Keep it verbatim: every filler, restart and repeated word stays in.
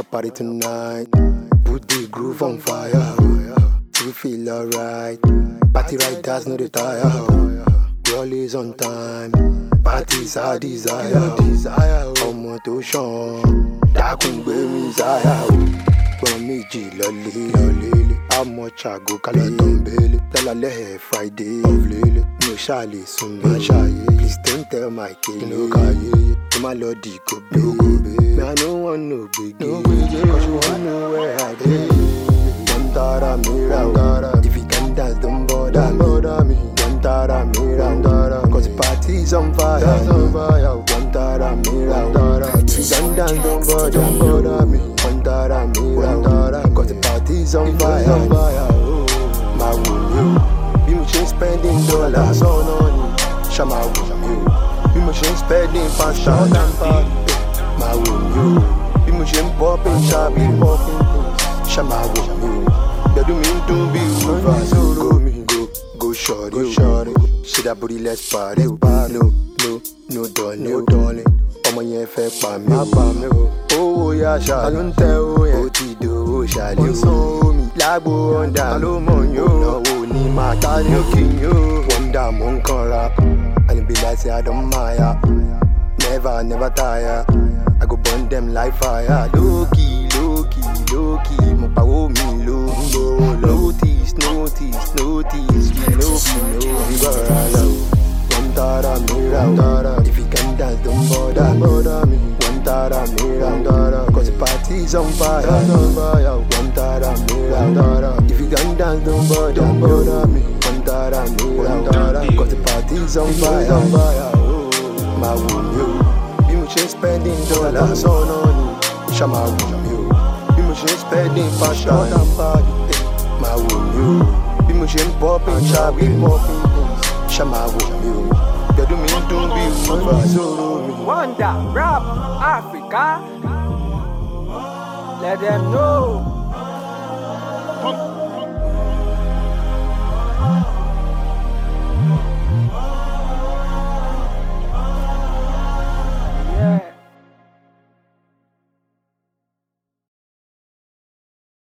party tonight. Put the groove on fire. We feel alright. Party riders know the tire. We always on time. Party's our desire. Ọmọ tó ṣàn dákun gbé mi sáyà. Gbọ́n méjì lọ́lé. How much I go kálẹ̀ tó ń bélé. Lálálẹ́ Friday ọ̀flélé. Mi ò ṣàlè sùn mí. Please don't tell my kid. Inú káyé. Ó má lọ di kòbé. Me I no want no gbègbè. Cause you wanna know where I dey. Don't tara me round. If you can dance, don't bother me. Don't tara me round. Cause the party's on fire. Don't tara me round. Don't dance, don't bother me. Don't tara me round. Cause the party's on fire. My woman, bí mo ṣe ń spending dollars on money. Ṣá máa wò mí o. Bí mo ṣe ń spending pasta. Máa wò mí o. Bí mo ṣe ń popping ṣáàbì. Ṣá máa wò mí o. Gbẹ̀dú mi ń dún bí wúfà. Go mi go go shorty o. Ṣé that booty let's party o. No no no darling. Ọmọ yẹn fẹ́ pa mí o. Owó yá ṣáà ló ń tẹ o yẹn. Ó ti dòwó ṣàlẹ̀ o. Ó ń san omi lágbo ọ̀ndà ló mọ̀ yó. Ìnáwó ni màá ta ní òkè yó. Wọ́n dà mọ́ nǹkan ra. And it be like say I don't mind. Never never tire. I go burn them like fire. Low key, low key, low key. Mo pawó mi ló ń gbówó lọ. Notice, notice, notice. We know, we know, we gonna love. One tara me round. If you can dance, don't bother me. One tara me round. Cause the party's on fire. One tara me round. If you can dance, don't bother me. One tara me round. Cause the party's on fire. My woman, bí mo ṣe ń spending dollars on money. Ṣá máa wò mí o. Bí mo ṣe ń spending pasta. Máa wò mí o. Bí mo ṣe ń popping ṣáàbì. Ṣá máa wò mí o. Gbẹ̀dú mi ń dún bí wúfà sóró mi. Wonder rap Africa. Let them know.